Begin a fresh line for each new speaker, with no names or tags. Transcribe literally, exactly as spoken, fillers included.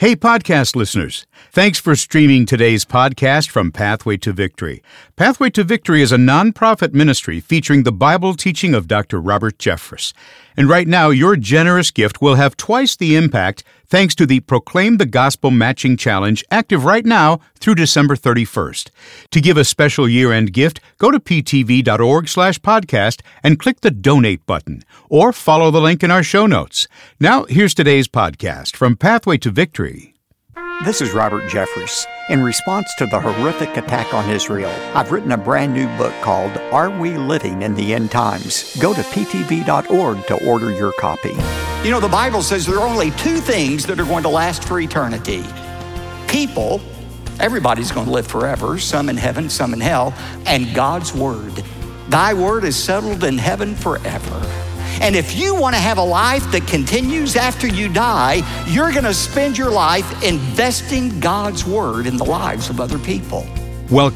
Hey, podcast listeners. Thanks for streaming today's podcast from Pathway to Victory. Pathway to Victory is a nonprofit ministry featuring the Bible teaching of Doctor Robert Jeffress. And right now, your generous gift will have twice the impact thanks to the Proclaim the Gospel Matching Challenge active right now through December thirty-first. To give a special year-end gift, go to ptv.org slash podcast and click the Donate button, or follow the link in our show notes. Now, here's today's podcast from Pathway to Victory.
This is Robert Jeffress. In response to the horrific attack on Israel, I've written a brand new book called Are We Living in the End Times? Go to p t v dot org to order your copy.
You know, the Bible says there are only two things that are going to last for eternity. People, everybody's going to live forever, some in heaven, some in hell, and God's Word. Thy Word is settled in heaven forever. And if you want to have a life that continues after you die, you're going to spend your life investing God's Word in the lives of other people.
Welcome